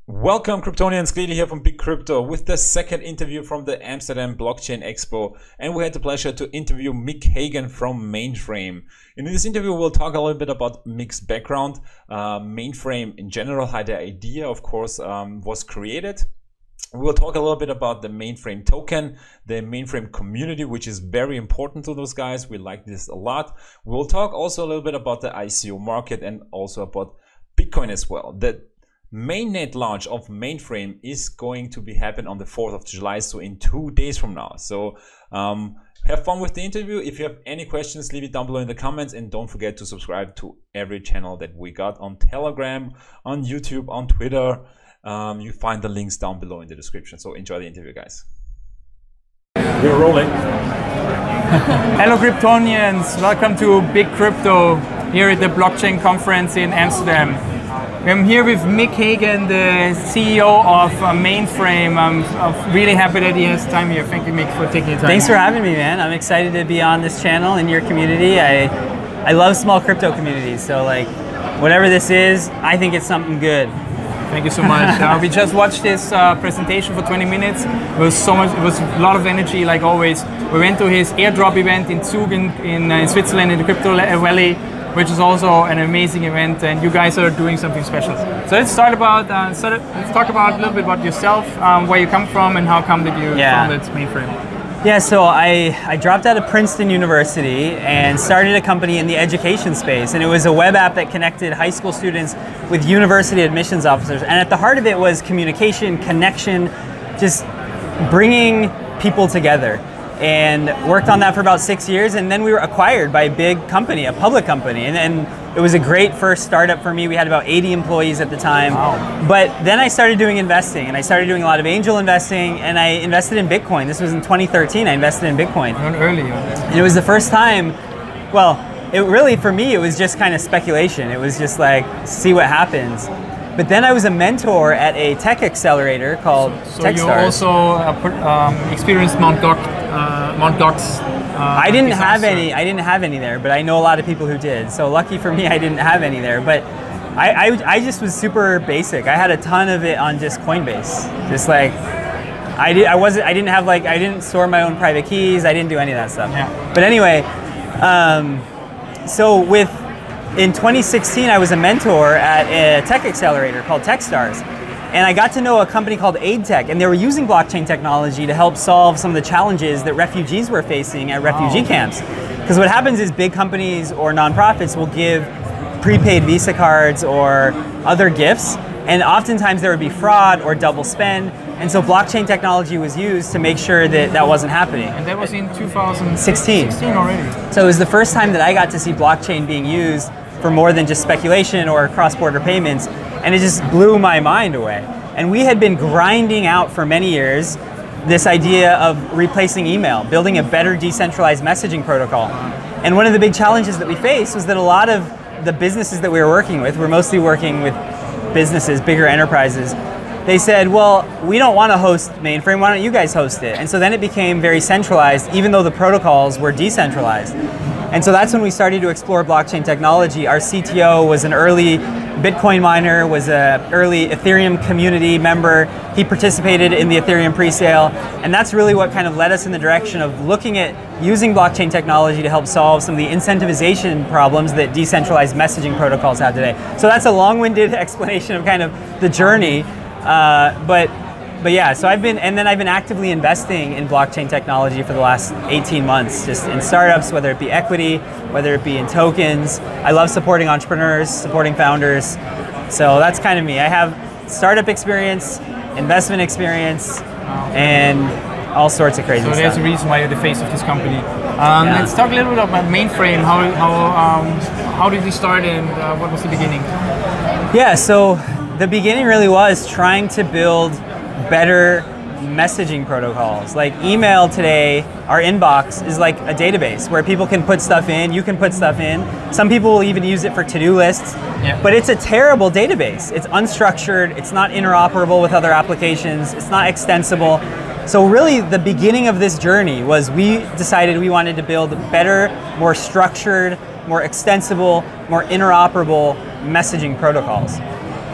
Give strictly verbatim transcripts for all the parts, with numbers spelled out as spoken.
Welcome Kryptonians, Gliede here from Big Crypto with the second interview from the Amsterdam Blockchain Expo, and we had the pleasure to interview Mick Hagen from Mainframe. In this interview we'll talk a little bit about Mick's background, uh, Mainframe in general, how the idea of course um, was created. We'll talk a little bit about the Mainframe token, the Mainframe community, which is very important to those guys. We like this a lot. We'll talk also a little bit about the I C O market and also about Bitcoin as well. The mainnet launch of Mainframe is going to be happen on the fourth of July, so in two days from now. So um, have fun with the interview. If you have any questions, leave it down below in the comments, and don't forget to subscribe to every channel that we got on Telegram, on YouTube, on Twitter. Um, you find the links down below in the description. So enjoy the interview, guys. We're rolling. Hello Kryptonians, welcome to Big Crypto here at the blockchain conference in Amsterdam. I'm here with Mick Hagen, the C E O of uh, Mainframe. I'm, I'm really happy that he has time here. Thank you, Mick, for taking the time. Thanks for having me, man. I'm excited to be on this channel in your community. I, I love small crypto communities, so like whatever this is, I think it's something good. Thank you so much. uh, we just watched this uh, presentation for twenty minutes. It was so much. It was a lot of energy, like always. We went to his airdrop event in Zug in, in, uh, in Switzerland, in the Crypto Valley, which is also an amazing event, and you guys are doing something special. So let's start about. Uh, start, let's talk about a little bit about yourself, um, where you come from, and how come that you yeah. founded Mainframe. Yeah, so I, I dropped out of Princeton University and started a company in the education space, and it was a web app that connected high school students with university admissions officers. And at the heart of it was communication, connection, just bringing people together. And worked on that for about six years, and then we were acquired by a big company, a public company, and, and it was a great first startup for me. We had about eighty employees at the time. Wow. But then I started doing investing, and I started doing a lot of angel investing, and I invested in Bitcoin. This was in twenty thirteen, I invested in Bitcoin. Early. And it was the first time, well, it really, for me, it was just kind of speculation. It was just like, see what happens. But then I was a mentor at a tech accelerator called So, so Techstars. you also uh, um, experienced Mount Gox. Uh, Mount Gox. Uh, I didn't disaster. have any. I didn't have any there, but I know a lot of people who did. So lucky for me, I didn't have any there. But I, I, I just was super basic. I had a ton of it on just Coinbase. Just like I did. I wasn't. I didn't have like. I didn't store my own private keys. I didn't do any of that stuff. Yeah. But anyway, um, so with. In twenty sixteen, I was a mentor at a tech accelerator called Techstars, and I got to know a company called AidTech, and they were using blockchain technology to help solve some of the challenges that refugees were facing at refugee oh. camps. Because what happens is big companies or nonprofits will give prepaid Visa cards or other gifts, and oftentimes there would be fraud or double spend, and so blockchain technology was used to make sure that that wasn't happening. And that was in two thousand sixteen. sixteen already. So it was the first time that I got to see blockchain being used for more than just speculation or cross-border payments, and it just blew my mind away. And we had been grinding out for many years this idea of replacing email, building a better decentralized messaging protocol. And one of the big challenges that we faced was that a lot of the businesses that we were working with, we're mostly working with businesses, bigger enterprises, they said, well, we don't want to host Mainframe, why don't you guys host it? And so then it became very centralized, even though the protocols were decentralized. And so that's when we started to explore blockchain technology. Our C T O was an early Bitcoin miner, was an early Ethereum community member. He participated in the Ethereum pre-sale. And that's really what kind of led us in the direction of looking at using blockchain technology to help solve some of the incentivization problems that decentralized messaging protocols have today. So that's a long-winded explanation of kind of the journey. Uh, but But yeah, so I've been, and then I've been actively investing in blockchain technology for the last eighteen months, just in startups, whether it be equity, whether it be in tokens. I love supporting entrepreneurs, supporting founders. So that's kind of me. I have startup experience, investment experience, and all sorts of crazy so stuff. So there's a reason why you're the face of this company. Um, yeah. Let's talk a little bit about Mainframe. How, how, um, how did you start, and uh, what was the beginning? Yeah, so the beginning really was trying to build better messaging protocols. Like email today, our inbox is like a database where people can put stuff in, you can put stuff in. Some people will even use it for to-do lists, yeah. But it's a terrible database. It's unstructured, it's not interoperable with other applications, it's not extensible. So really the beginning of this journey was we decided we wanted to build better, more structured, more extensible, more interoperable messaging protocols.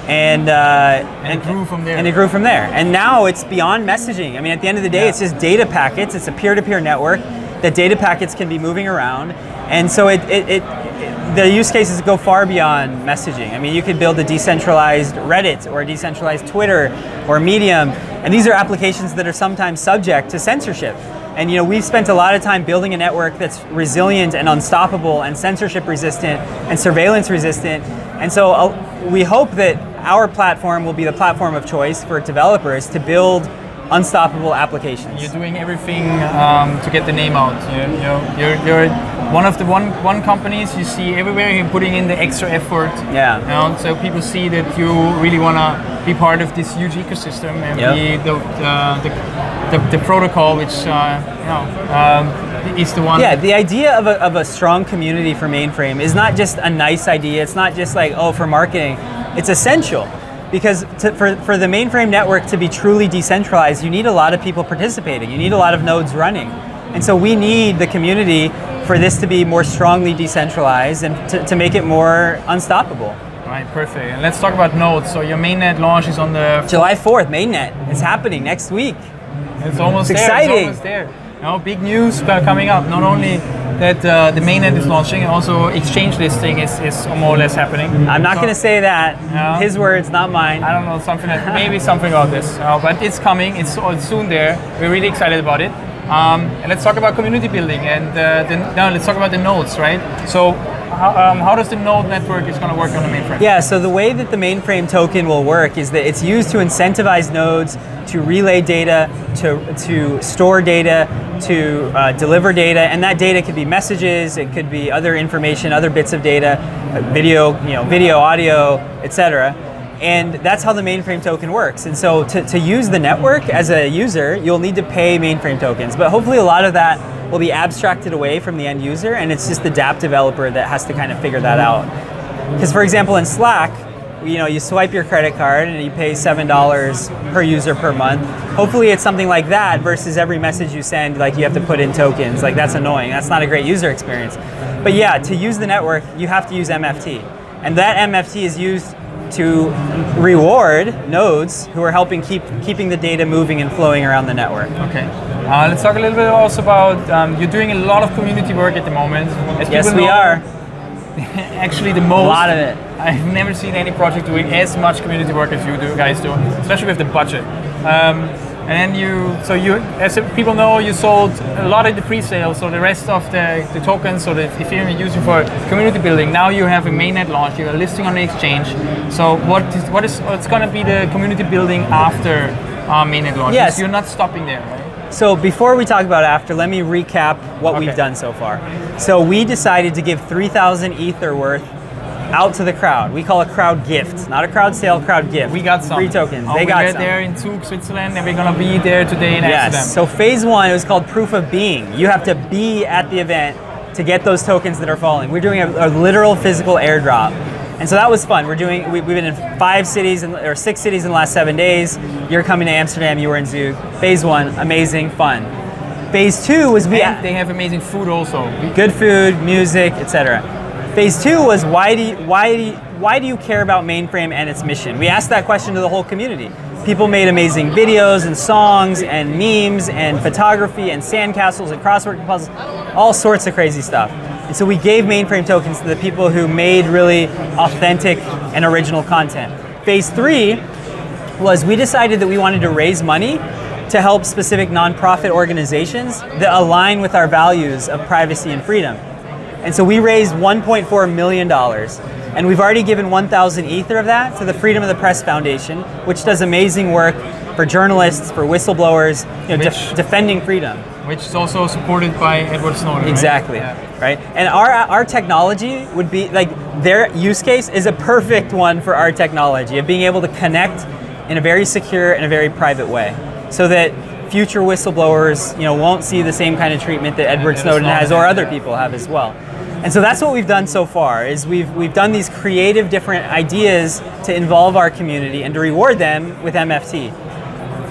And, uh, and, and it grew from there. And it grew from there. And now it's beyond messaging. I mean, at the end of the day, yeah. it's just data packets. It's a peer-to-peer network that data packets can be moving around. And so it, it, it, it, the use cases go far beyond messaging. I mean, you could build a decentralized Reddit or a decentralized Twitter or Medium. And these are applications that are sometimes subject to censorship. And you know, we've spent a lot of time building a network that's resilient and unstoppable and censorship resistant and surveillance resistant. And so uh, we hope that our platform will be the platform of choice for developers to build unstoppable applications. You're doing everything um, to get the name out. You, you know, you're, you're one of the one one companies you see everywhere. You're putting in the extra effort. Yeah. You know, so people see that you really want to be part of this huge ecosystem and yep. be the the, the, the, the protocol, which uh, you know um, is the one. Yeah. The idea of a of a strong community for mainframe is not just a nice idea. It's not just like, oh, for marketing. It's essential. Because to, for, for the mainframe network to be truly decentralized, you need a lot of people participating. You need a lot of nodes running. And so we need the community for this to be more strongly decentralized and to, to make it more unstoppable. Right, perfect. And let's talk about nodes. So your mainnet launch is on the... July fourth, mainnet. It's happening next week. It's almost it's there. Exciting. It's almost there. You know, big news coming up. Not only that uh, the mainnet is launching, also exchange listing is, is more or less happening. I'm not so, going to say that. Yeah. His words, not mine. I don't know, something that, maybe something about this. Uh, but it's coming, it's, it's soon there. We're really excited about it. Um, and let's talk about community building and uh, the, no, let's talk about the nodes, right? So how, um, how does the node network is going to work on the mainframe? Yeah, so the way that the mainframe token will work is that it's used to incentivize nodes to relay data, to, to store data, to uh, deliver data, and that data could be messages, it could be other information, other bits of data, uh, video, you know, video, audio, et cetera. And that's how the mainframe token works. And so to, to use the network as a user, you'll need to pay mainframe tokens. But hopefully a lot of that will be abstracted away from the end user, and it's just the dApp developer that has to kind of figure that out. Because for example, in Slack, you know, you swipe your credit card and you pay seven dollars per user per month. Hopefully it's something like that versus every message you send, like you have to put in tokens. Like that's annoying. That's not a great user experience. But yeah, to use the network, you have to use M F T. And that M F T is used to reward nodes who are helping keep keeping the data moving and flowing around the network. Okay. Uh, let's talk a little bit also about, um, you're doing a lot of community work at the moment. As yes, we know, are. Actually the most. A lot of it. I've never seen any project doing as much community work as you do, guys do, especially with the budget. Um, and then you, so you, as people know, you sold a lot of the pre-sale, so the rest of the, the tokens, so the Ethereum you're using for community building. Now you have a mainnet launch, you're listing on the exchange. So what is, what is, what's going to be the community building after uh, mainnet launch? Yes. You're not stopping there, right? So before we talk about after, let me recap what okay. we've done so far. So we decided to give three thousand Ether worth out to the crowd. We call it crowd gift, not a crowd sale, crowd gift. We got some. Free tokens. Oh, they we got were some. there in Zug, Switzerland, and we're going to be there today in yes. Amsterdam. So phase one, it was called proof of being. You have to be at the event to get those tokens that are falling. We're doing a, a literal physical airdrop. And so that was fun. We're doing, we, we've been in five cities, in, or six cities in the last seven days. You're coming to Amsterdam, you were in Zug. Phase one, amazing, fun. Phase two was we. And they have amazing food also. Good food, music, et cetera. Phase two was why do you, why do you, why do you care about mainframe and its mission? We asked that question to the whole community. People made amazing videos and songs and memes and photography and sandcastles and crossword puzzles, all sorts of crazy stuff. And so we gave mainframe tokens to the people who made really authentic and original content. Phase three was we decided that we wanted to raise money to help specific nonprofit organizations that align with our values of privacy and freedom. And so we raised one point four million dollars. And we've already given one thousand Ether of that to the Freedom of the Press Foundation, which does amazing work for journalists, for whistleblowers, you know, which, de defending freedom. Which is also supported by Edward Snowden. Exactly, right? Yeah. right? And our, our technology would be, like, their use case is a perfect one for our technology, of being able to connect in a very secure and a very private way, so that future whistleblowers, you know, won't see the same kind of treatment that Edward Snowden, Snowden has, or other yeah. people have as well. And so that's what we've done so far, is we've, we've done these creative different ideas to involve our community and to reward them with M F T.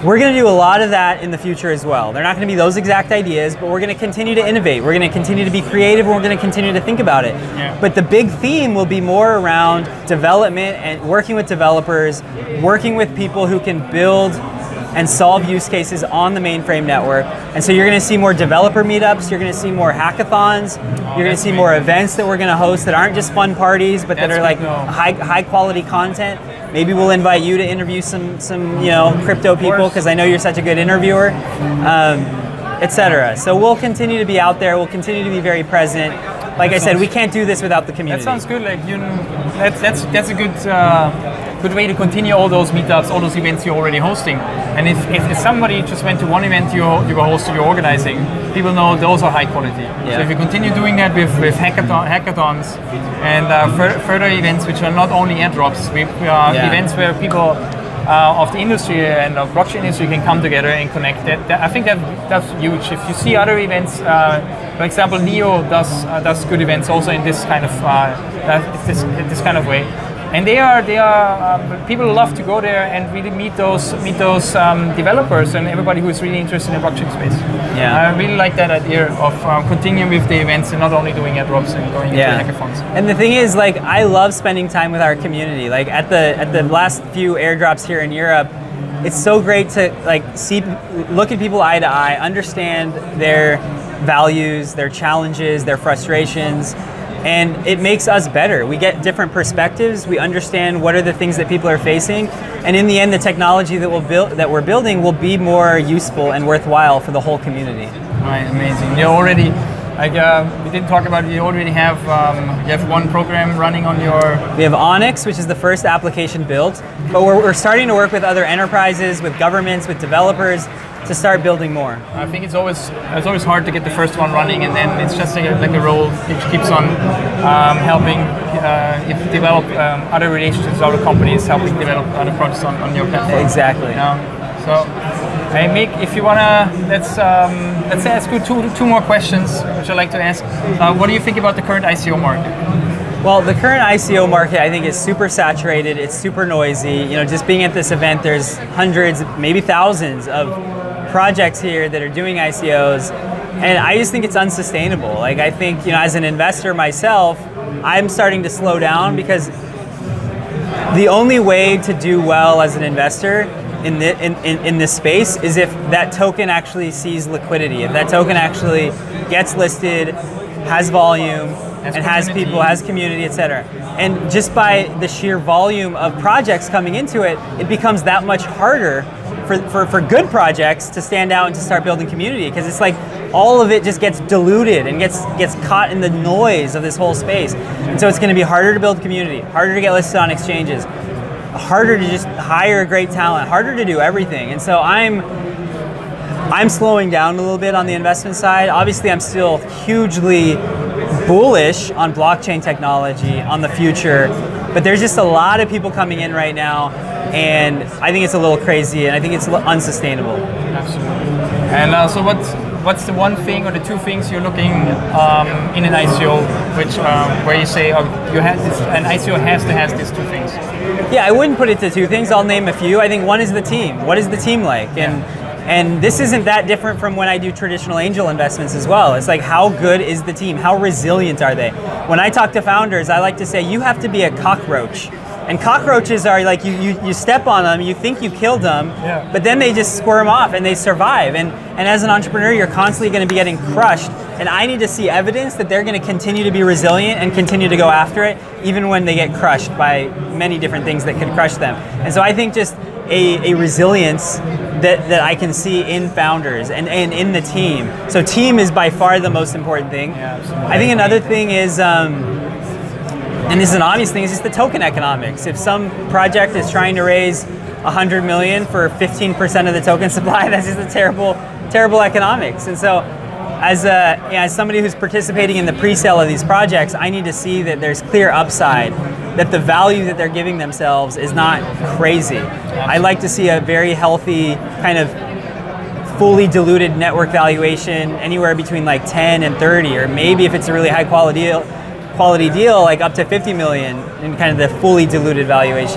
we're going to do a lot of that in the future as well. They're not going to be those exact ideas, but we're going to continue to innovate. We're going to continue to be creative, and we're going to continue to think about it. Yeah. But the big theme will be more around development and working with developers, working with people who can build and solve use cases on the mainframe network. And so you're going to see more developer meetups, you're going to see more hackathons, oh, you're going to see more events that we're going to host that aren't just fun parties, but that's that are like high high quality content. Maybe we'll invite you to interview some some you know crypto people because I know you're such a good interviewer, um, et cetera. So we'll continue to be out there. We'll continue to be very present. Like that I said, we can't do this without the community. That sounds good. Like you, know, that's that's that's a good uh, good way to continue all those meetups, all those events you're already hosting. And if, if, if somebody just went to one event you you were hosting, you're organizing, people know those are high quality. Yeah. So if you continue doing that with with hackathon, hackathons and uh, fur further events, which are not only airdrops, we uh, yeah. events where people uh, of the industry and of blockchain industry can come together and connect. That, that I think that that's huge. If you see other events. Uh, For example, Neo does uh, does good events also in this kind of uh, this this kind of way, and they are they are um, people love to go there and really meet those meet those um, developers and everybody who is really interested in the blockchain space. Yeah, I really like that idea of um, continuing with the events and not only doing airdrops and going yeah. into hackathons. And the thing is, like, I love spending time with our community. Like at the at the last few airdrops here in Europe, it's so great to like see look at people eye to eye, understand their values, their challenges, their frustrations, and it makes us better. We get different perspectives, we understand what are the things that people are facing, and in the end the technology that we'll build that we're building will be more useful and worthwhile for the whole community. Right, amazing. You already like uh, we didn't talk about it, you already have um, you have one program running on your We have Onyx, which is the first application built, but we're, we're starting to work with other enterprises, with governments, with developers to start building more. I think it's always it's always hard to get the first one running, and then it's just like a, like a role which keeps on um, helping uh, develop um, other relationships, other companies, helping develop other projects on, on your platform. Exactly. You know? So, hey Mick, if you wanna, let's um, let's ask you two two more questions, which I'd like to ask. Uh, what do you think about the current I C O market? Well, the current I C O market, I think, is super saturated. It's super noisy. You know, just being at this event, there's hundreds, maybe thousands of projects here that are doing I C Os, and I just think it's unsustainable. Like, I think, you know, as an investor myself, I'm starting to slow down because the only way to do well as an investor in, the, in, in, in this space is if that token actually sees liquidity, if that token actually gets listed, has volume, and has people, has community, et cetera. And just by the sheer volume of projects coming into it, it becomes that much harder for, for, for good projects to stand out and to start building community, because it's like all of it just gets diluted and gets gets caught in the noise of this whole space. And so it's going to be harder to build community, harder to get listed on exchanges, harder to just hire great talent, harder to do everything. And so I'm I'm slowing down a little bit on the investment side. Obviously, I'm still hugely bullish on blockchain technology, on the future, but there's just a lot of people coming in right now, and I think it's a little crazy, and I think it's unsustainable. Absolutely. And uh, so what's, what's the one thing or the two things you're looking um, in an I C O, which um, where you say, oh, you have this, an I C O has to have these two things? Yeah, I wouldn't put it to two things. I'll name a few. I think one is the team. What is the team like? And yeah. And this isn't that different from when I do traditional angel investments as well. It's like, how good is the team? How resilient are they? When I talk to founders, I like to say, you have to be a cockroach. And cockroaches are like, you, you, you step on them, you think you killed them, yeah. but then they just squirm off and they survive. And, and as an entrepreneur, you're constantly gonna be getting crushed. And I need to see evidence that they're gonna continue to be resilient and continue to go after it, even when they get crushed by many different things that could crush them. And so I think just a, a resilience that, that I can see in founders and, and in the team. So team is by far the most important thing. Yeah, absolutely. I think another thing is, um, and this is an obvious thing, is just the token economics. If some project is trying to raise one hundred million for fifteen percent of the token supply, that's just a terrible, terrible economics. And so as, a, as somebody who's participating in the pre-sale of these projects, I need to see that there's clear upside, that the value that they're giving themselves is not crazy. I like to see a very healthy kind of fully diluted network valuation anywhere between like ten and thirty, or maybe if it's a really high quality deal, quality deal like up to fifty million in kind of the fully diluted valuation.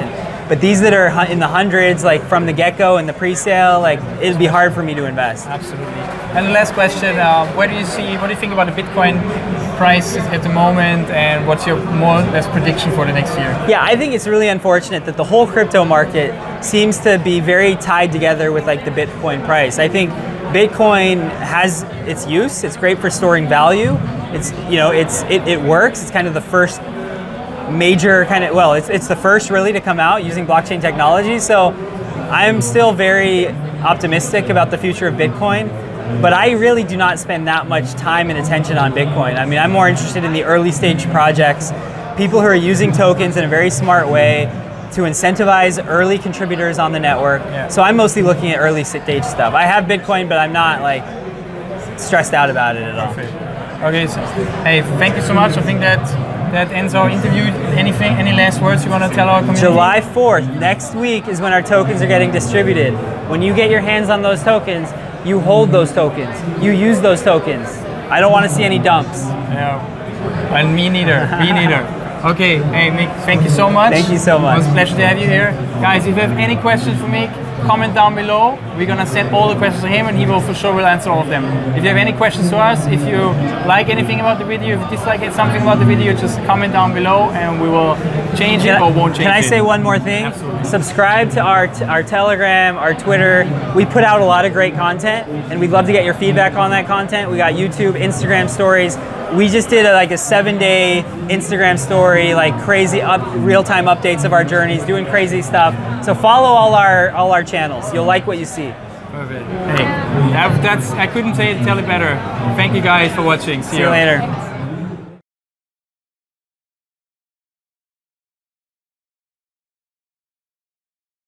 But these that are hu- in the hundreds, like from the get-go and the pre-sale, like it'd be hard for me to invest. Absolutely. And the last question, uh, where do you see, what do you think about the Bitcoin price at the moment, and what's your more or less prediction for the next year? Yeah, I think it's really unfortunate that the whole crypto market seems to be very tied together with like the Bitcoin price. I think Bitcoin has its use. It's great for storing value. It's, you know, it's it, it works. It's kind of the first major kind of, well, it's, it's the first really to come out using blockchain technology. So I'm still very optimistic about the future of Bitcoin, but I really do not spend that much time and attention on Bitcoin. I mean, I'm more interested in the early stage projects, people who are using tokens in a very smart way to incentivize early contributors on the network. Yeah. So I'm mostly looking at early stage stuff. I have Bitcoin, but I'm not like stressed out about it at all. Perfect. Okay, so, hey, thank you so much. I think that that ends our interview. Anything, any last words you want to tell our community? July fourth, next week, is when our tokens are getting distributed. When you get your hands on those tokens, you hold those tokens. You use those tokens. I don't want to see any dumps. Yeah, and me neither, me neither. Okay, hey Mick, thank you so much. Thank you so much. It was a pleasure to have you here. Guys, if you have any questions for Mick, comment down below. We're gonna send all the questions to him and he will for sure will answer all of them. If you have any questions to us, if you like anything about the video, if you dislike something about the video, just comment down below and we will change it can or won't change it. Can I say one more thing? Absolutely. Subscribe to our, our Telegram, our Twitter. We put out a lot of great content and we'd love to get your feedback on that content. We got YouTube, Instagram stories. We just did a, like a seven day Instagram story, like crazy up, real-time updates of our journeys, doing crazy stuff. So follow all our all our channels. You'll like what you see. Perfect. Hey, that, that's I couldn't say it, tell it better. Thank you guys for watching. See, See you later.